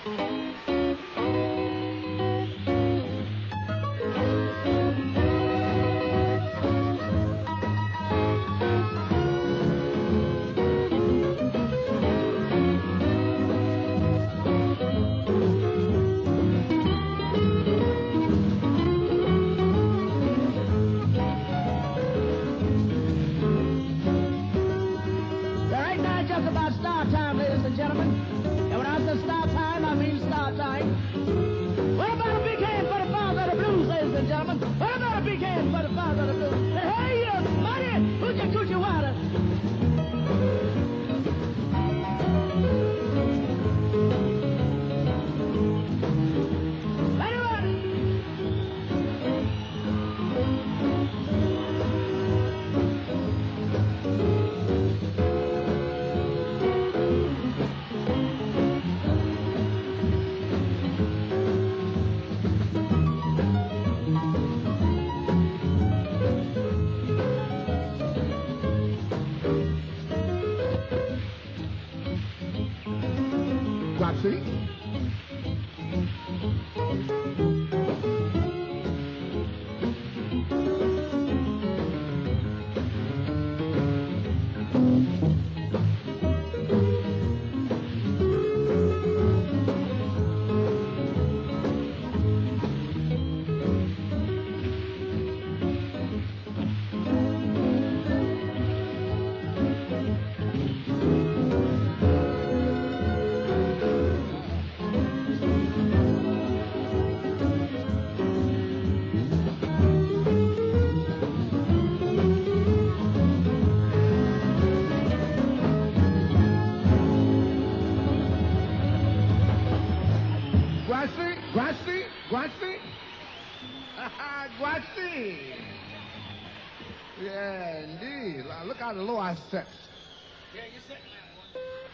Yeah, indeed. Look how low I set. Yeah, you're setting that one.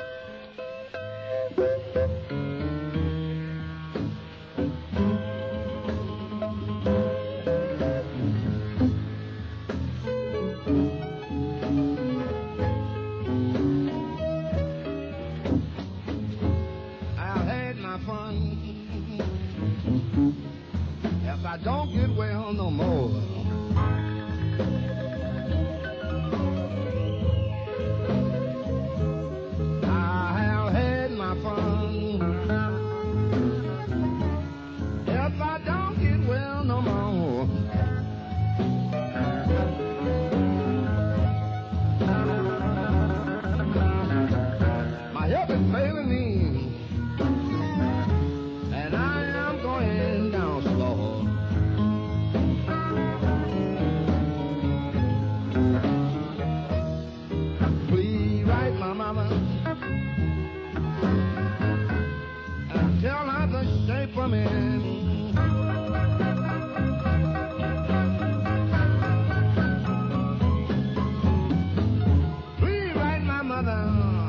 I've had my fun. If I don't get well no more, I have had my fun. If I don't get well no more, my health is failing me, and I am going down slow. Please write my mama and tell her to stay for me. Please write my mother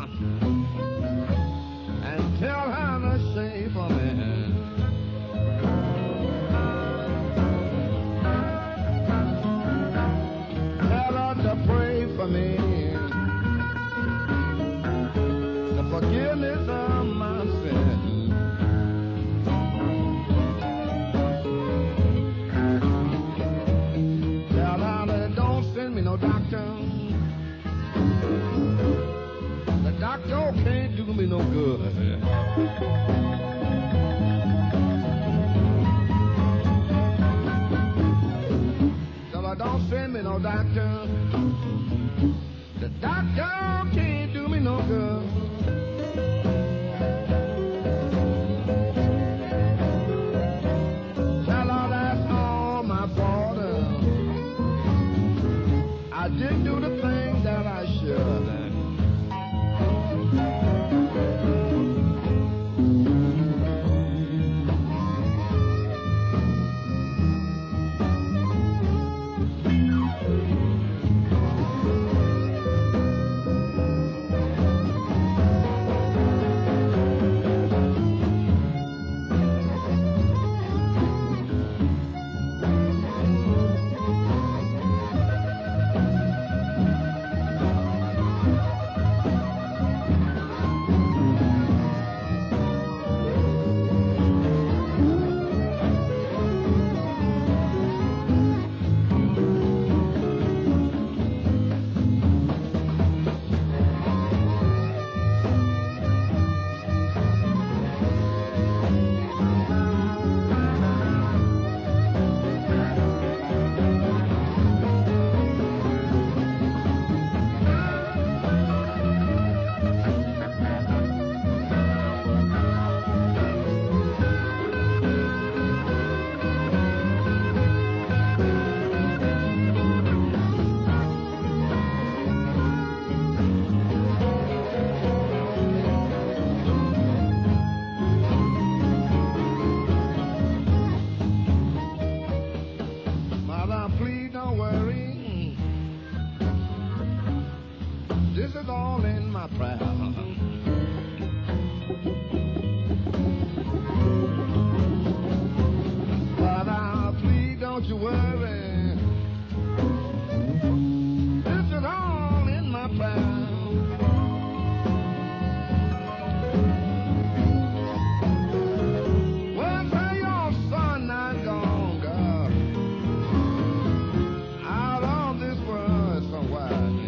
and tell her to stay for me. Tell her to pray for me. The forgiveness of my sins. Tell her that don't send me no doctor. The doctor can't do me no good. Tell her don't send me no doctor. The doctor can't do me no good. Tell her that's all my fault. I didn't do the thing that I should. This is all in my prayer. But please don't you worry. This is all in my prayer. Well, tell your son I'm gone, God, out of this world somewhere.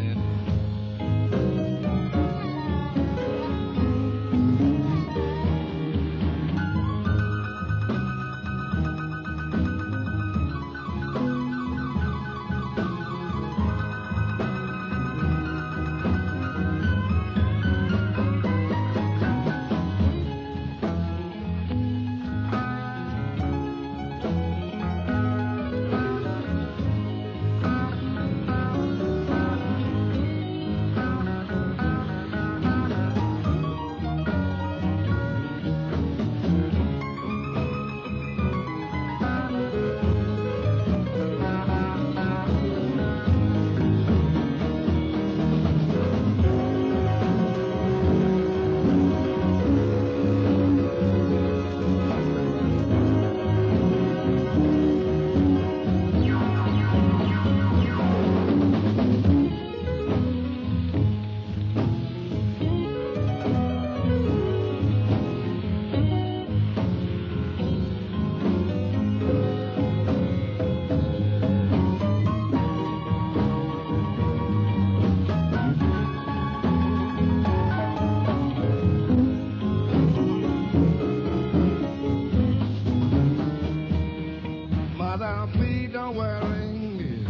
Mother, please don't worry.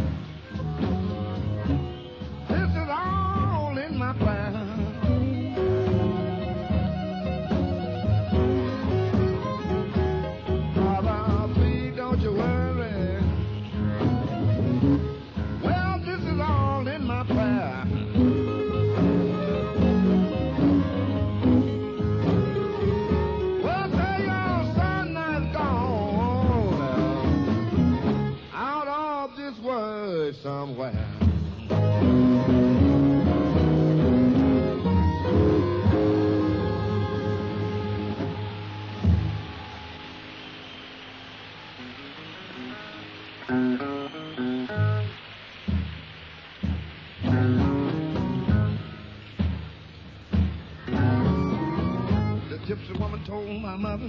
This is all in my plan. Mother, please don't you worry. Well, this is all in my prayer. Well, tell your son I've gone out of this world somewhere. The gypsy woman told my mother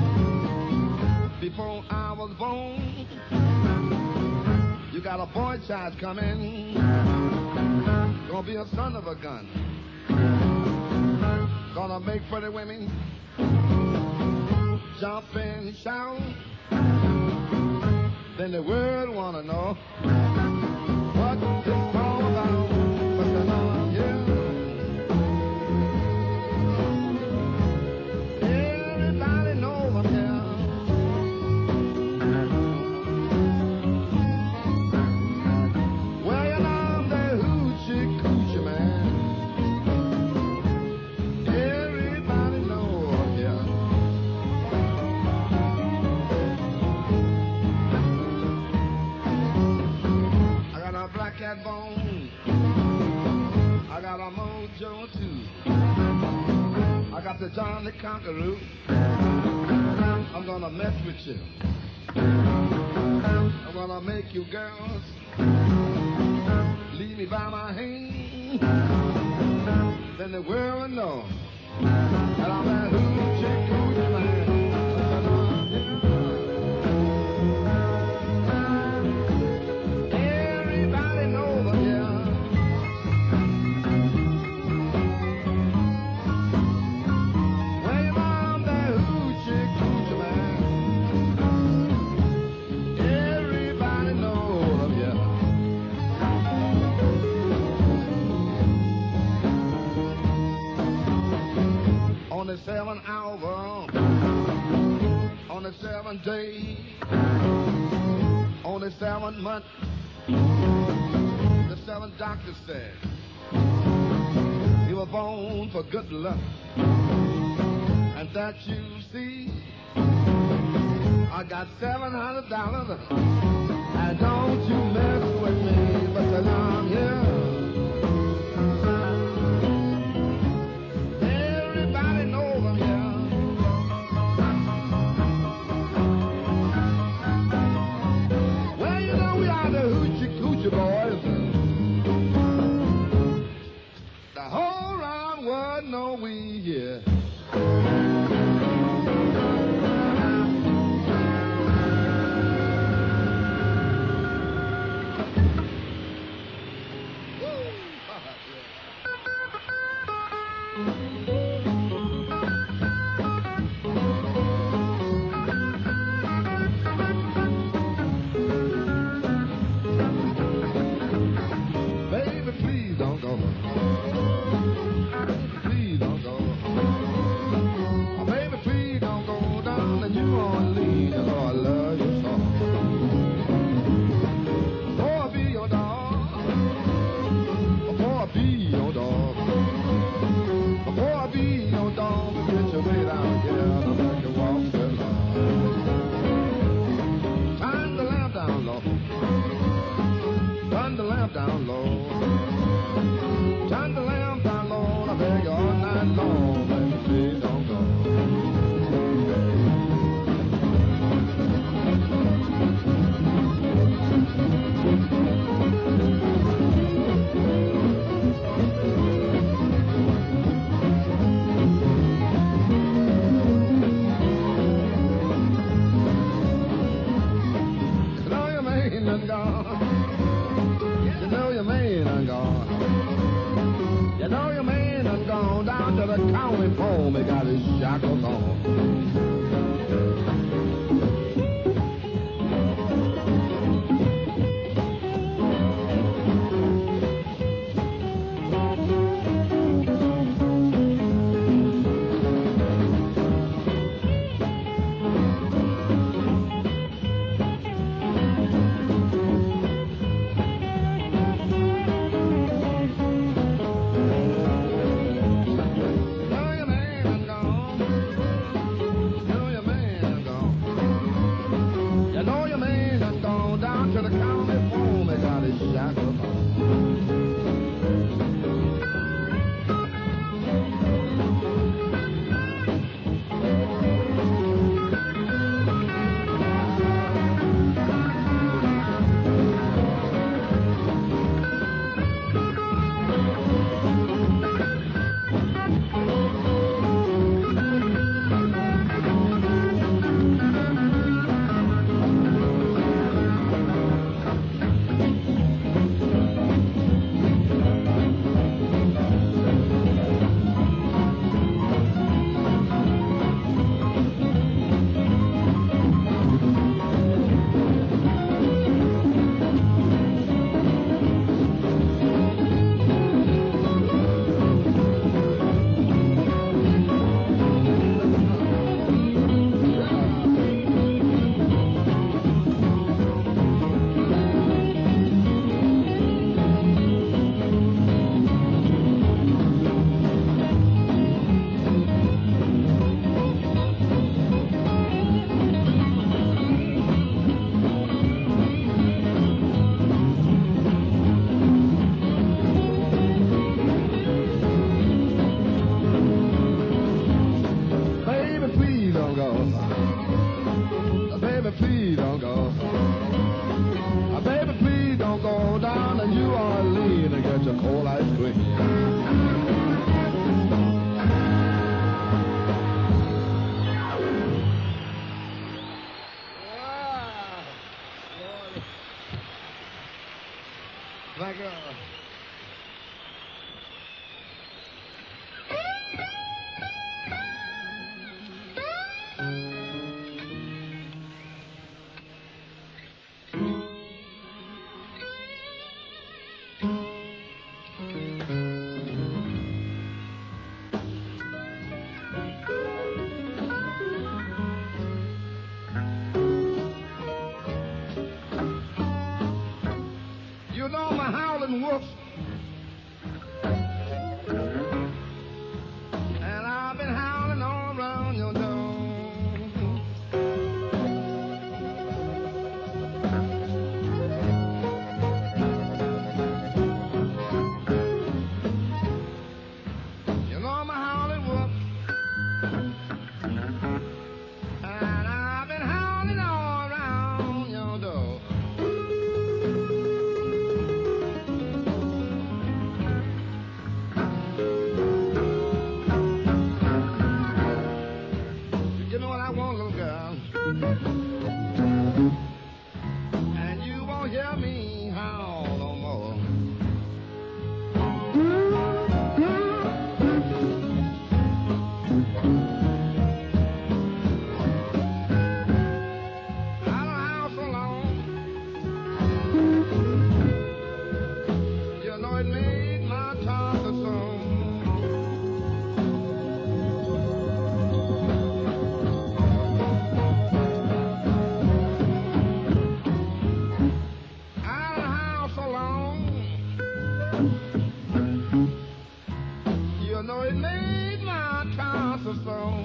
before I was born, you got a boy child coming, gonna be a son of a gun, gonna make pretty women jump and shout. Then the world wanna know what it's all about. But the Lord, yeah. Everybody know I'm here. Well, you know I'm the hoochie coochie man. Everybody know I'm here. I got a black cat bone. I got a mojo too. I got the John the Conqueror. I'm gonna mess with you. I'm gonna make you girls leave me by my hand. Then the world will know that I'm that hoochie coochie man. Everybody knows I'm here. Well, you know I'm that hoochie coochie man. Everybody knows I'm here. On the 7th hour, on the 7th day, on the 7th month, the 7th doctor said you were born for good luck, and that you see I got $700, and don't you mess with me, but till I'm here. wood, no weed here. Baby, please don't go. Please don't go. Oh, baby, please don't go down the New Orleans. Oh, I love you so. Oh, I'll be your dog. Oh, I'll be your dog. Oh, I'll be your dog. Get your way down here and make you walk the line. Turn the lamp down low. Turn the lamp down low. Turn the lamp down low. I beg you all night long. Baby, please don't go. You know your man done gone. You know your man done gone. You know your man done gone down to the county home. He got his shackles on. You know your man done gone. You know it made my tonsils so.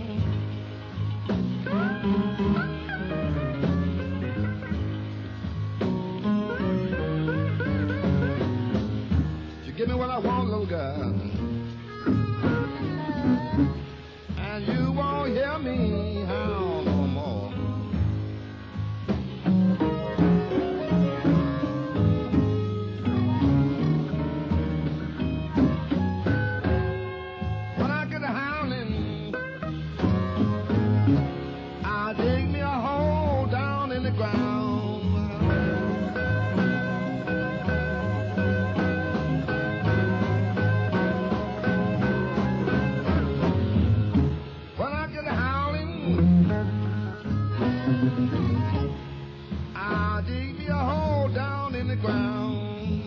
You give me what I want, little girl, and you won't hear me howl no more. When I get to howling, I'll dig me a hole down in the ground. When I get to howling, I'll dig me a hole down in the ground.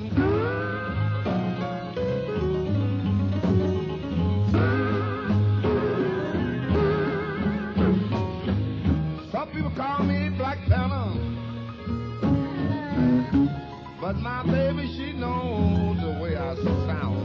Some people call me Black Panther, but my baby, she knows the way I sound.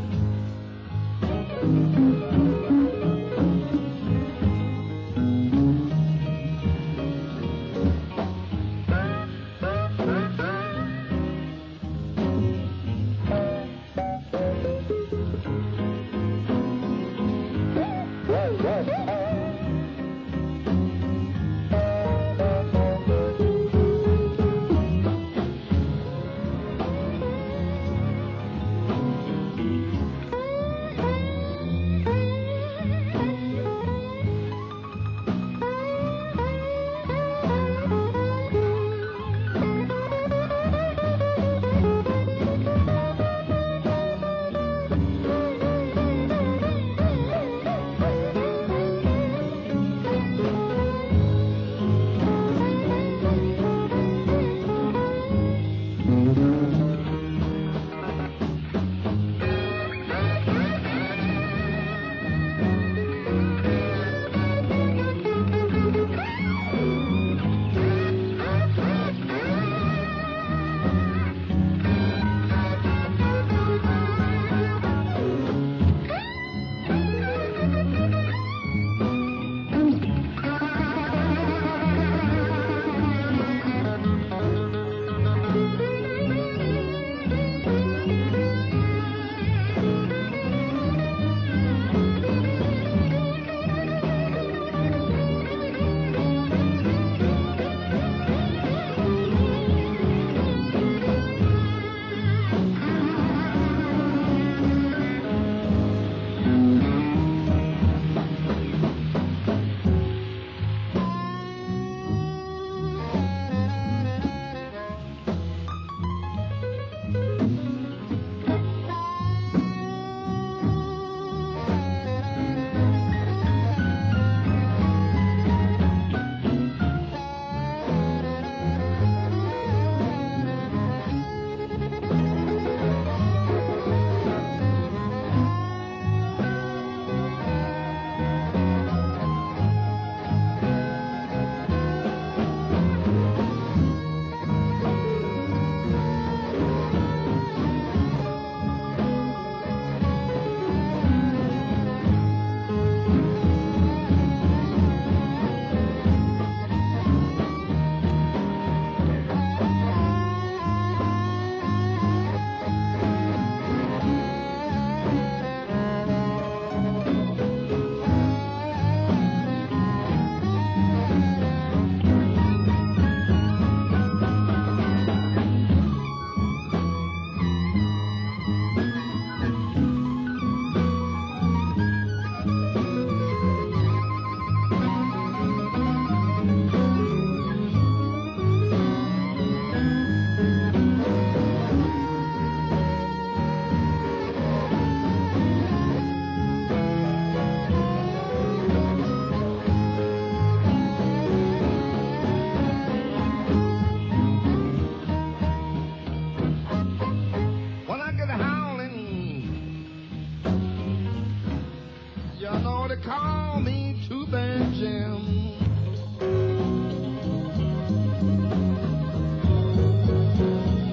call me Two Band Jim.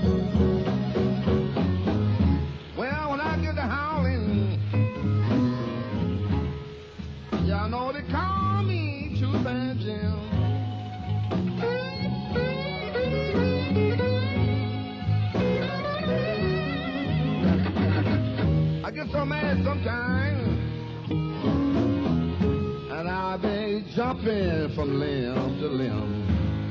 Well, when I get to howling, jumping from limb to limb.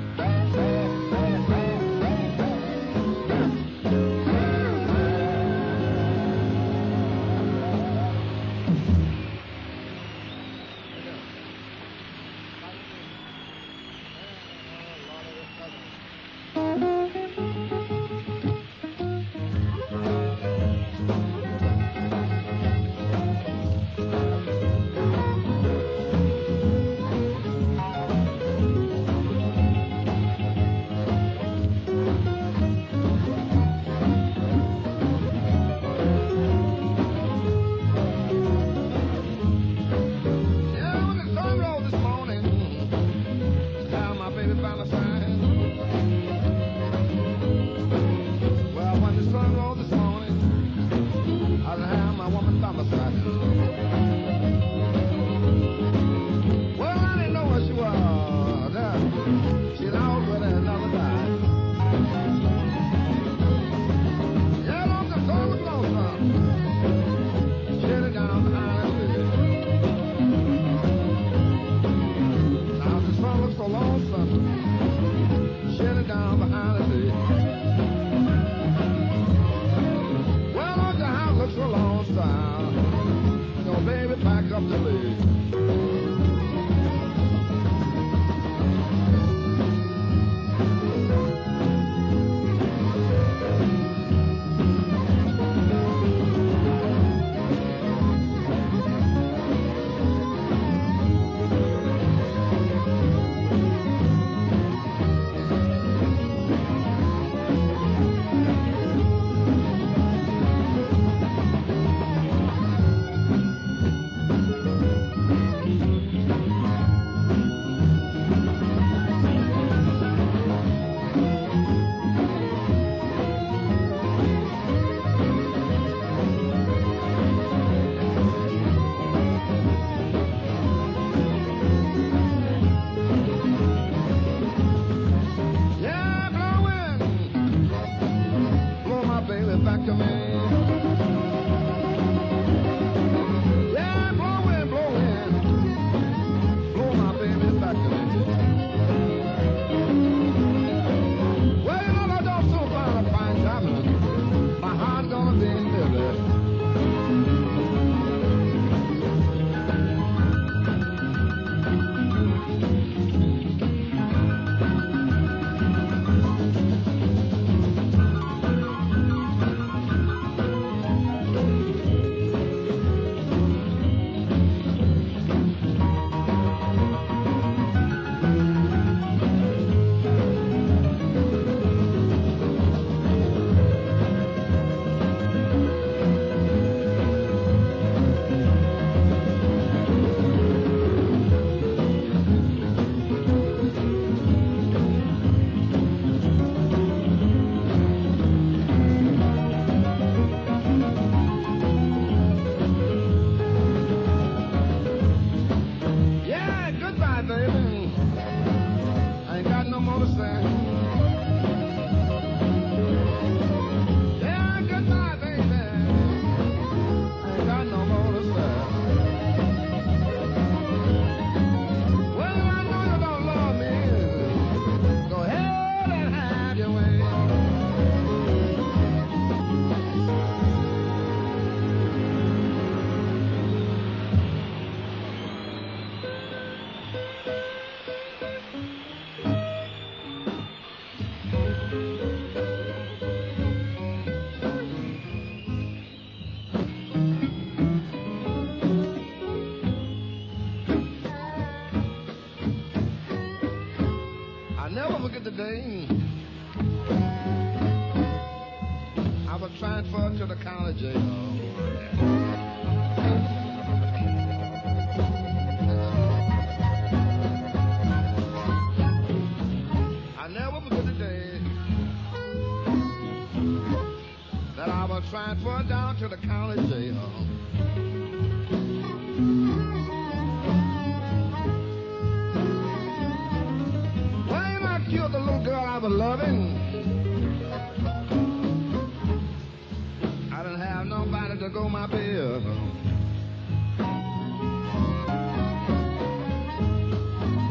Today, I was transferred to the county jail. I never forget the day that I was transferred down to the county jail. Killed the little girl I was loving. I didn't have nobody to go my bill.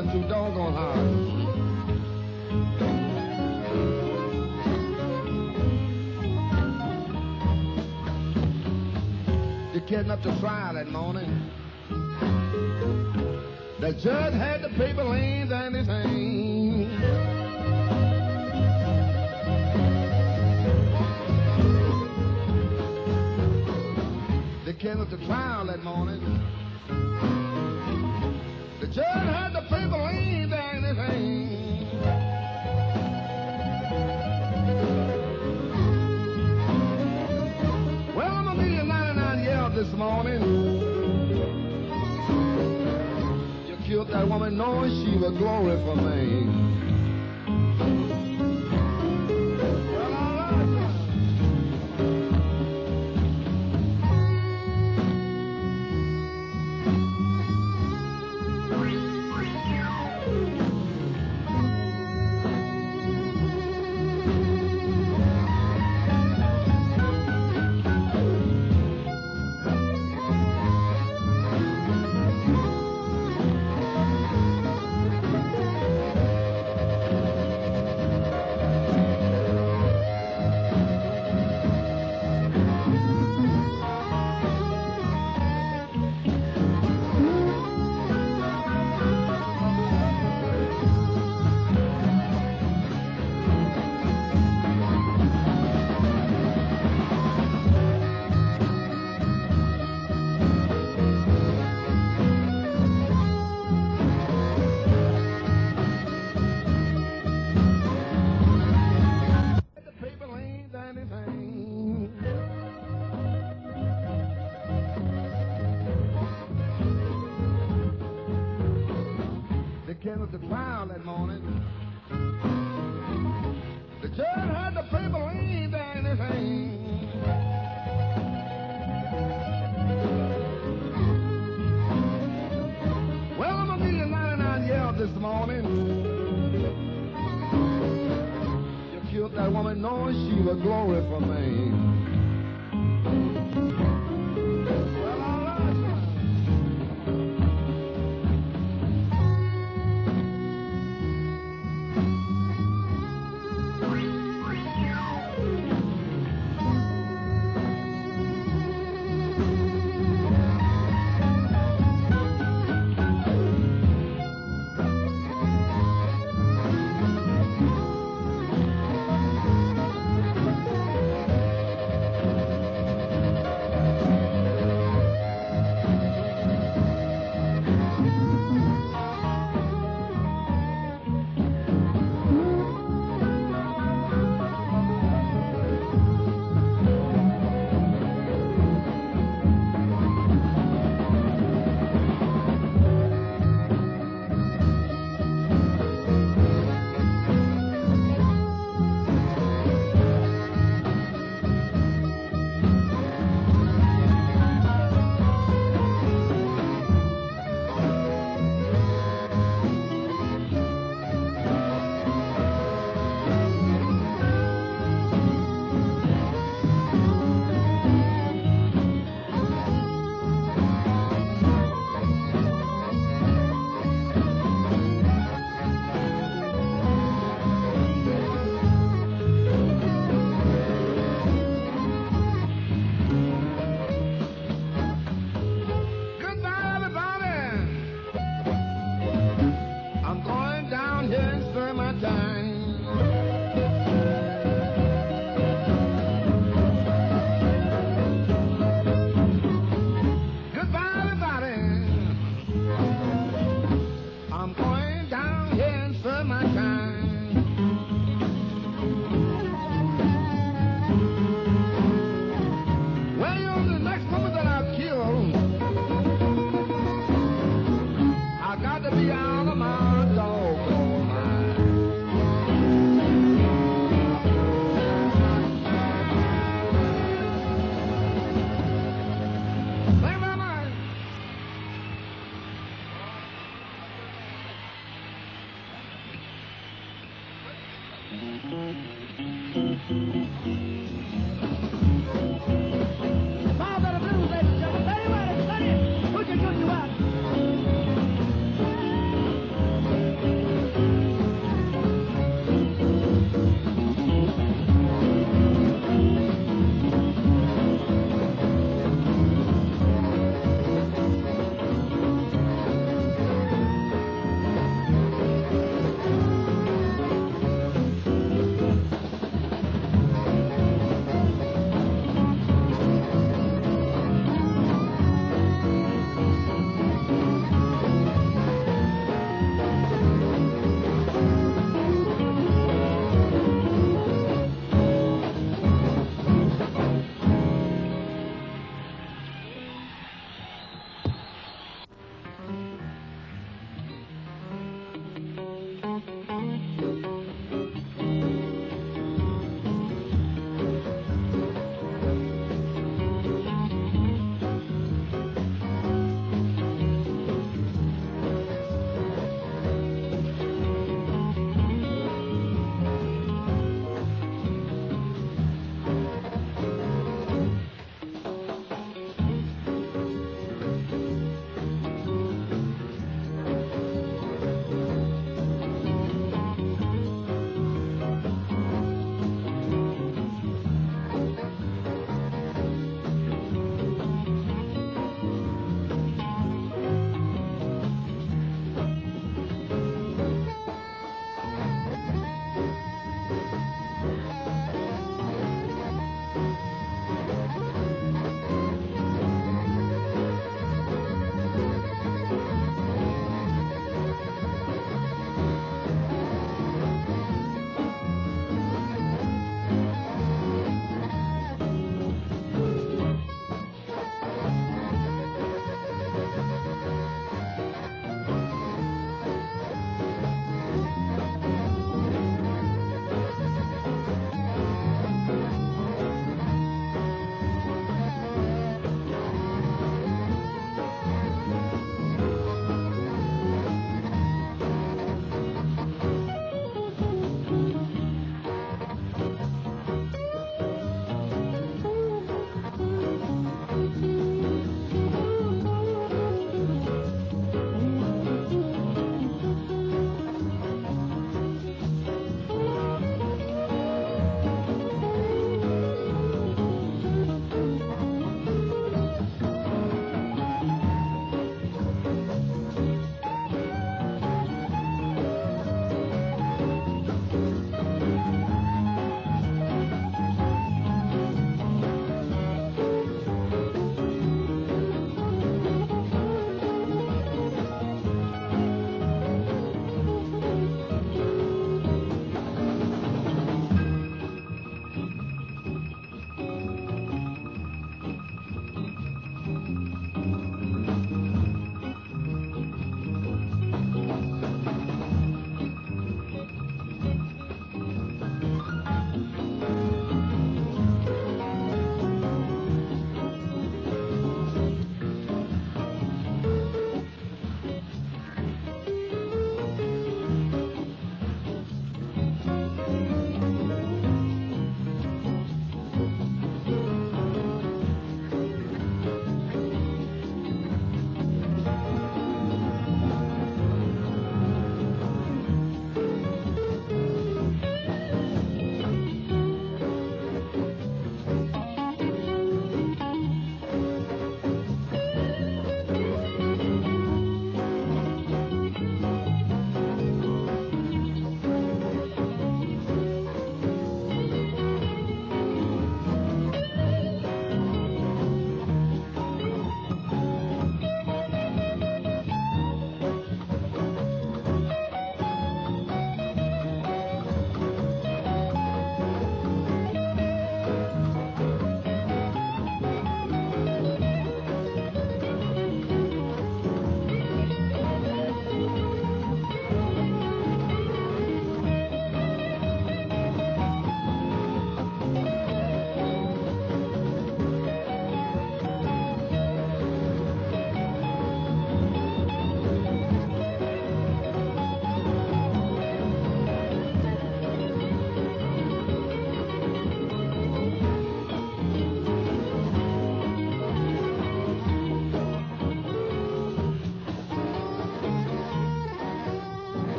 that's too doggone hard. You're getting up to trial that morning. The judge had the paper laid in his hand. They came up to trial that morning. The judge had the paper laid in his hand. Well, I'm gonna give you 99 yells this morning. Killed that woman knowing she was glory for me. Well, all right. Came up to trial that morning. The judge had the paper laid in his hand. Well, I'm gonna give you 99 yells this morning. You killed that woman knowing she was glory for me.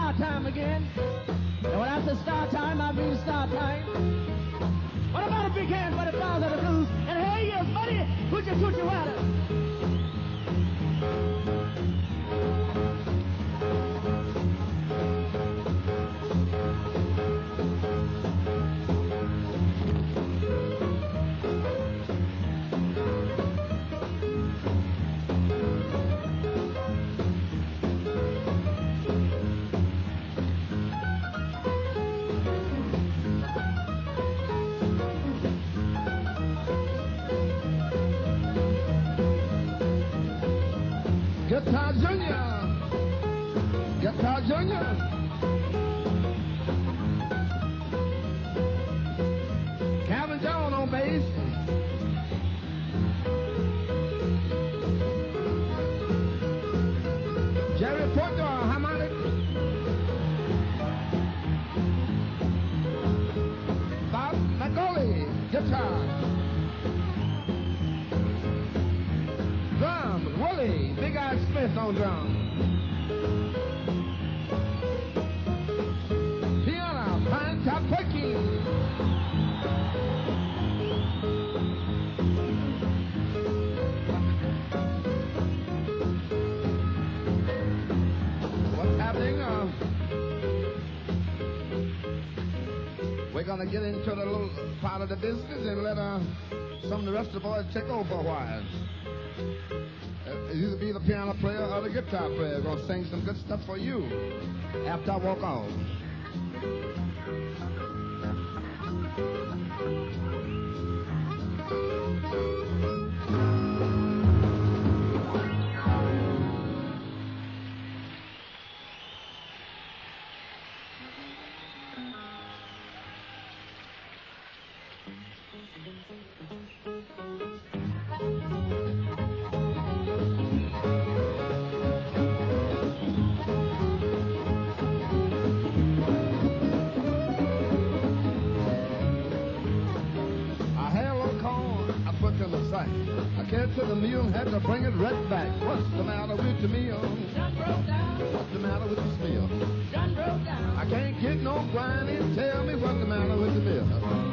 start time again. And when I say start time, I mean start time. What about a big hand for the Father of the Blues? And hey, yes, buddy, hoochie water. Guitar Junior, Guitar Junior. Calvin Jones on bass. Jerry Porter on harmonic. Bob McCauley, guitar. Drums, Willie, Big Eye Smith on drums. Piano, Pine Top Perkins. What's happening? We're going to get into the little part of the business and let some of the rest of the boys take over for a while. Either be the piano player or the guitar player. Gonna sing some good stuff for you after I walk off. I carried to the mill and had to bring it right back. What's the matter with the mill? Done broke down. What's the matter with the mill? Done broke down. I can't get no grinding. Tell me what's the matter with the mill.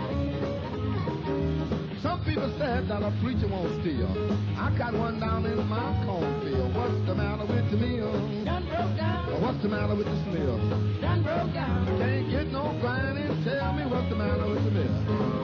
Some people said that a preacher won't steal. I got one down in my cornfield. What's the matter with the mill? Done broke down. What's the matter with the mill? Done broke down. I can't get no grinding. Tell me what's the matter with the mill.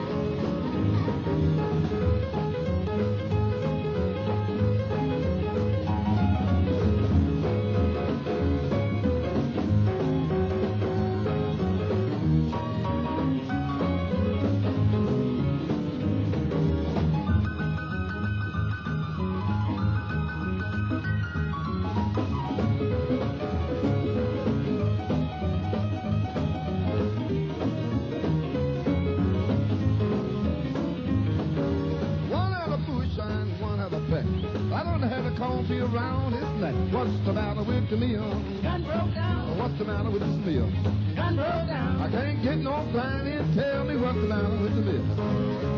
Cornfield round his neck. What's the matter with the mill? Done broke down. What's the matter with the mill? Done broke down. I can't get no grinding. Tell me what's the matter with the mill.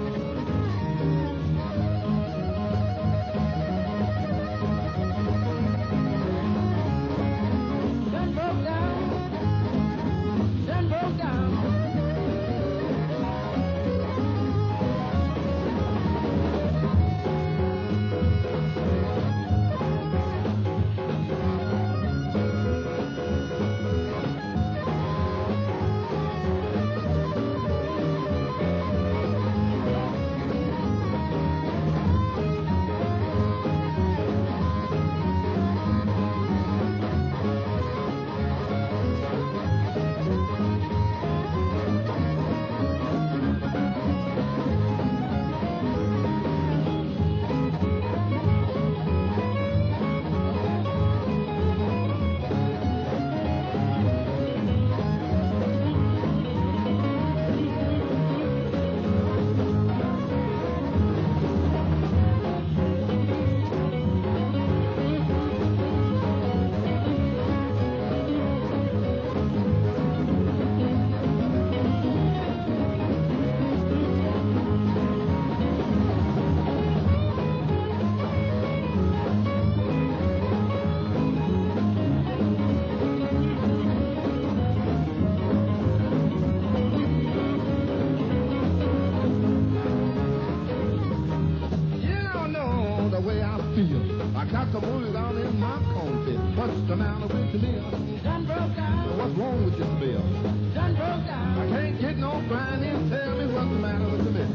some movie down in my cornfield. What's the matter with the mill? Done broke down. What's wrong with this mill? Done broke down. I can't get no grinding. Tell me what's the matter with the mill?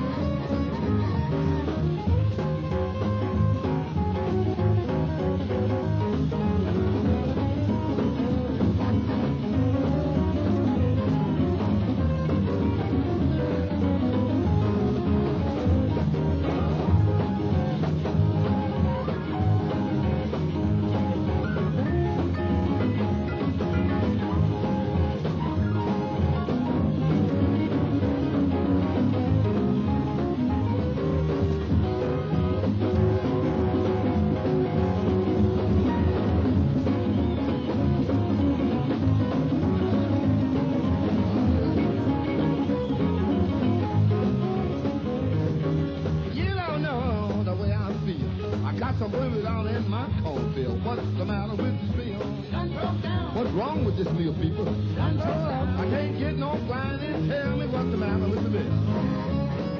You don't know the way I feel. I got some movie down in my cornfield. What's the matter with this mill? Done broke down. What's wrong with this mill, people? Done broke down. I can't get no grinding. Tell me what's the matter with the mill?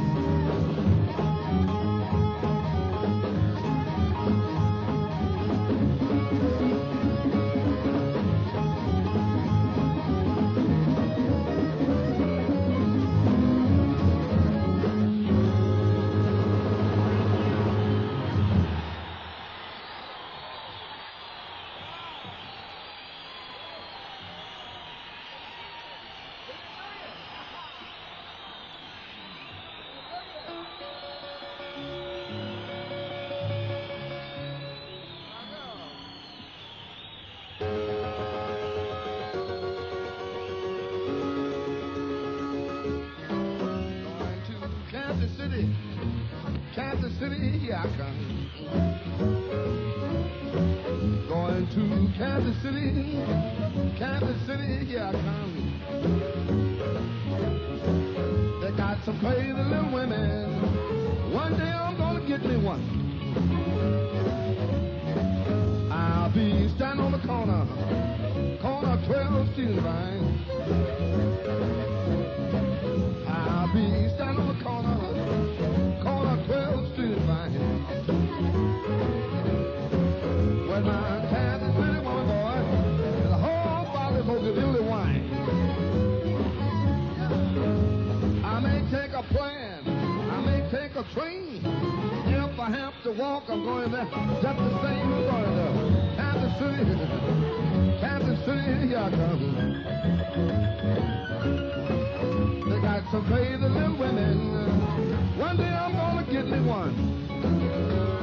Going to Kansas City. Kansas City, here I come. Going to Kansas City. Kansas City, here I come. They got some crazy little women. One day I'm gonna get me one. I'll be standing on the corner 12th Street and Vine. I'll be standing on the corner 12th Street and Vine. When my Kansas City woman boy, and the whole body folk is really wine. I may take a plane, I may take a train. If I have to walk, I'm going there just the same. I'm going to Kansas City, Kansas City, here I come. They got some crazy little women. One day I'm gonna get me one.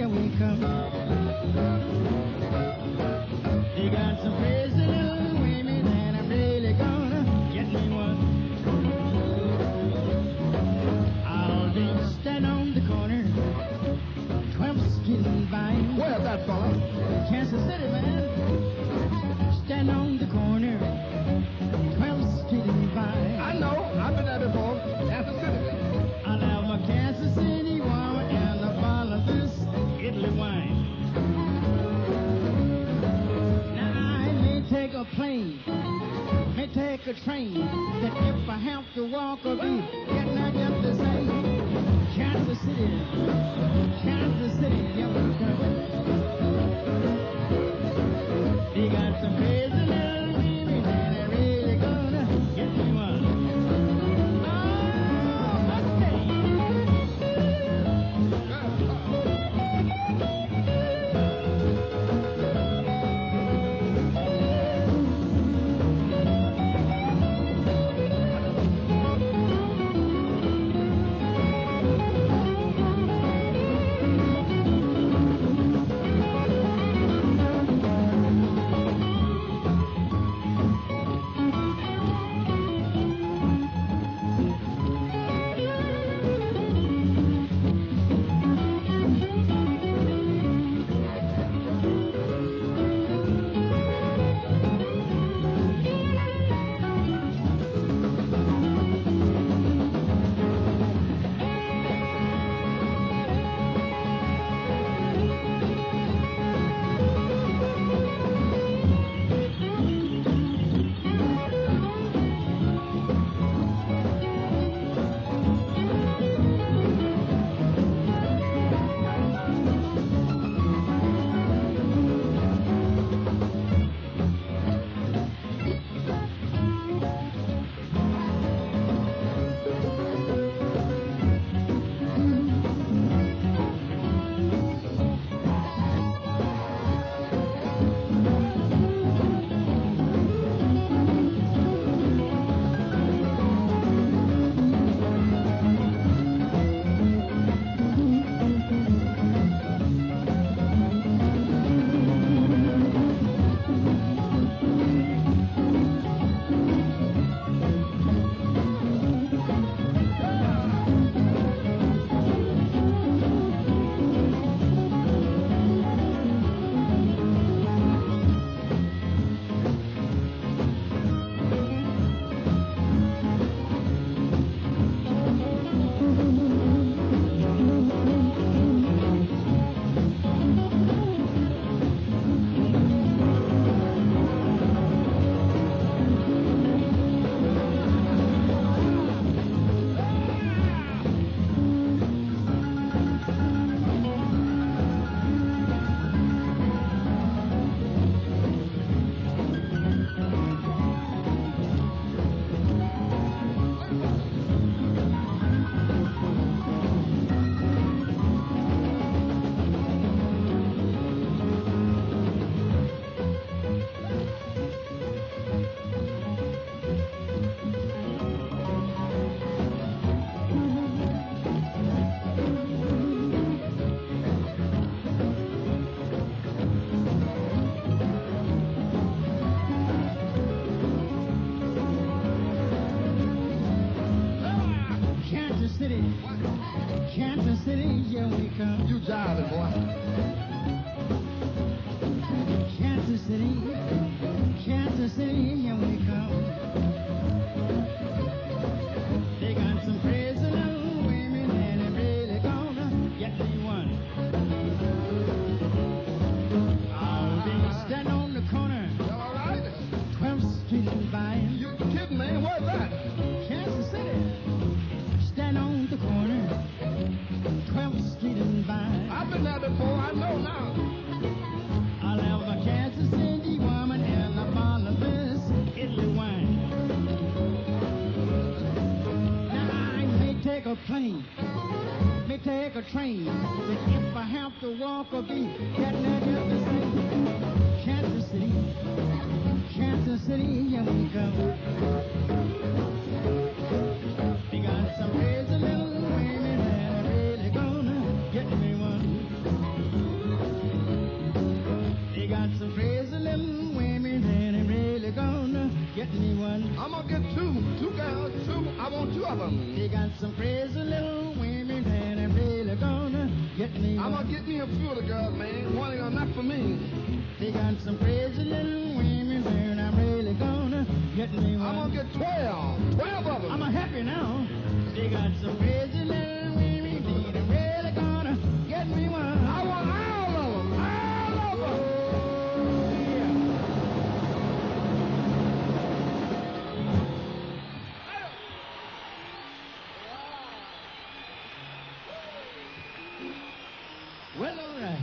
here we come. They got some crazy little women, and I'm really gonna get me one. I'll be standing on the corner, 12th Street and Vine. Where's that fella? Kansas City, man. Stand on the corner, 12th Street and Vine. I know. I've been there before. Kansas City. I'll have a Kansas City woman and a bottle of this Italy wine. Now I may take a plane, may take a train, that if I have to walk or be getting I get the same. Kansas City, here we come. They got some crazy little women and they're really gonna get me one. Oh, Mustang! Kansas City, here we come. You jiving, boy. Kansas City, here we come. They got some crazy little women and they're really gonna get me one. I'll be standing on the corner, You all right? 12th Street and Vine. You kidding, man? Where's that? Kansas City, stand on the corner, 12th Street and Vine. I've been there before. I know now. I'll have a Kansas City woman and a bottle of this Italy wine. Now I may take a plane, may take a train, but if I have to walk or be getting there just the same. Kansas City, here we go. They got some crazy little women and they're really gonna get me one. of them. They got some crazy little women that are really gonna get me. I'm gonna get me a few of the girls, man. One ain't enough for me. They got some crazy little women that I'm really gonna get me. I'm gonna get 12. 12 of them. I'm happy now. They got some crazy little women that are really gonna get me one. I want all of them. All of them. Well, all right.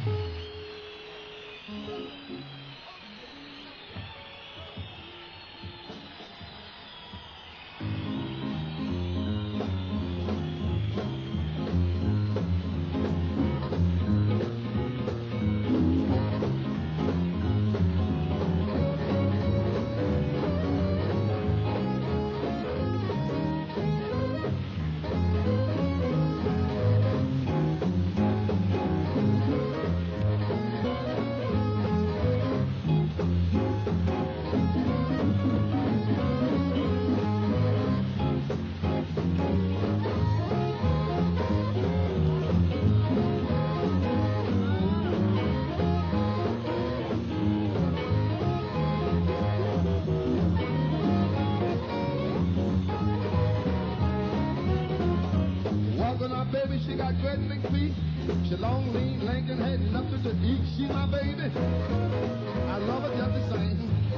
Walking up, baby, she got great big feet. She long, lean, Lincoln head, nothing to eat. She my baby. I love her just the same.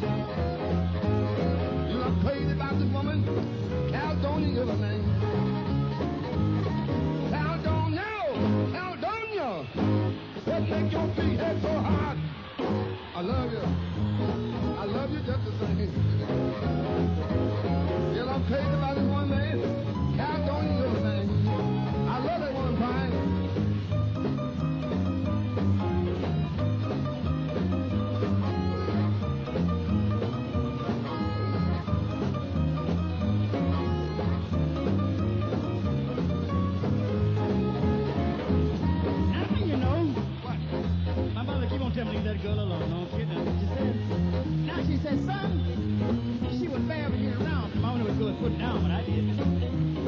You know I'm crazy about this woman. Caledonia is her name. Caledonia! Caledonia! What make your feet head so hard? I love you. I love you just the same. You know I'm crazy about this one, man. Caledonia is her name. I love that one, Brian. Now, you know, what? My mother keep on telling me, leave that girl alone. Don't forget that. She said, now she said, son, she was barely getting around. Mama was good putting down, but I did.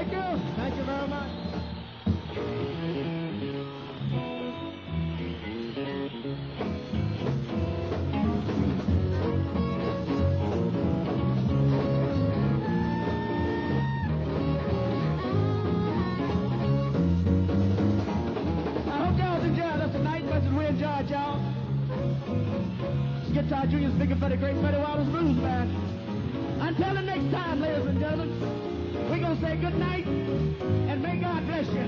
Thank you. Thank you very much. I hope y'all enjoyed us tonight, much as we enjoyed y'all. Guitar Junior speaking for the great Freddie Wallace Blues Band. Until the next time, ladies and gentlemen, we're going to say good night, and may God bless you.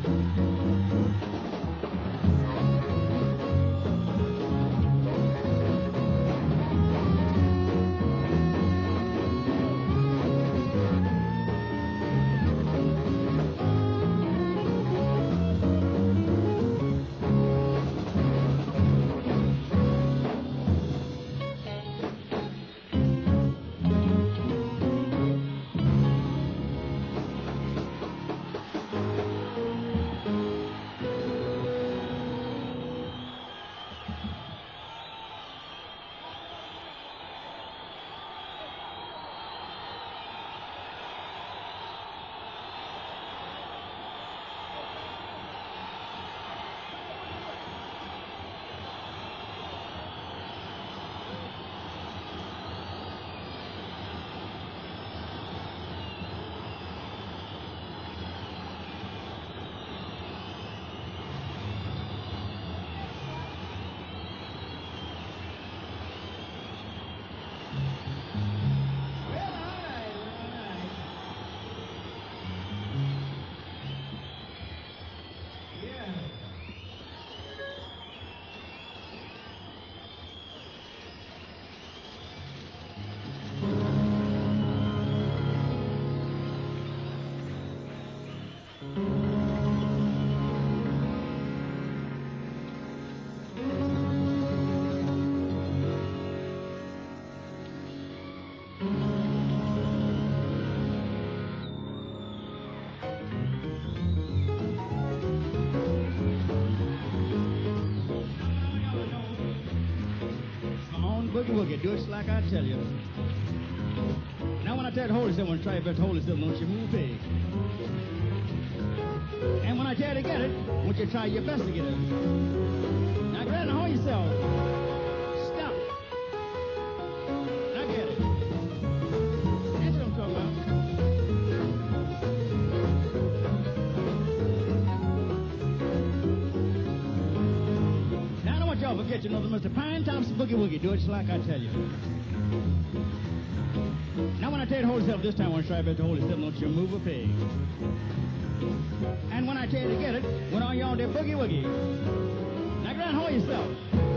Boogie woogie, do it like I tell you. Now when I tell you to hold yourself, when you try your best to hold yourself, don't you move big. And when I tell you to get it, won't you try your best to get it. Now go ahead and hold yourself. Stop. Now get it. That's what I'm talking about. Now I don't want y'all to forget, you know, Mr. Pine Thompson Boogie Woogie. Do it just like I tell you. Now when I tell you to hold yourself this time, I want to try your best to hold yourself, don't you move a peg. And when I tell you to get it, when all y'all do boogie woogie. Now go ahead and hold yourself.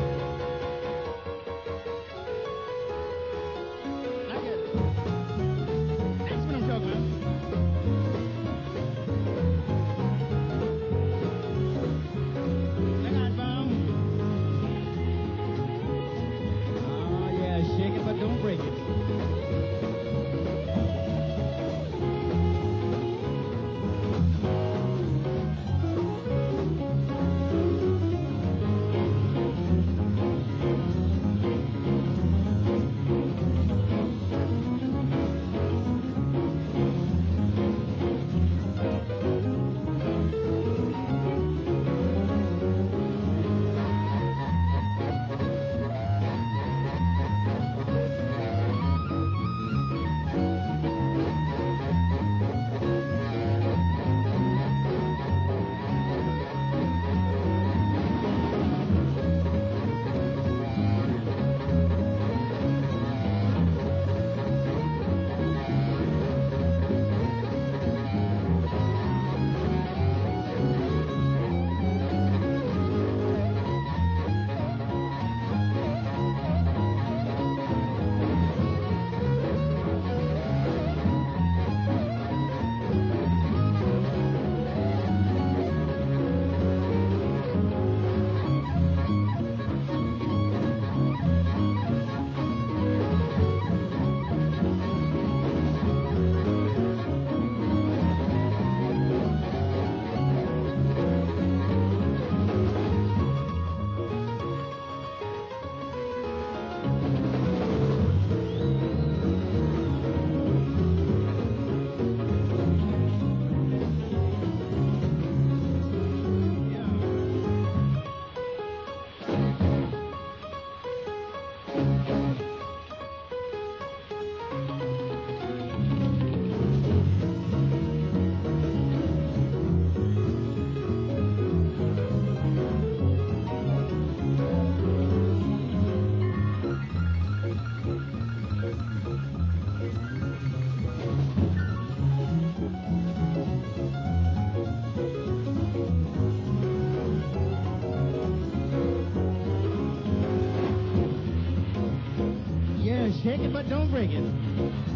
Now get it. That's what I'm talking about. Look out, Bob. Oh, yeah, shake it, but don't break it. Take it, but don't break it.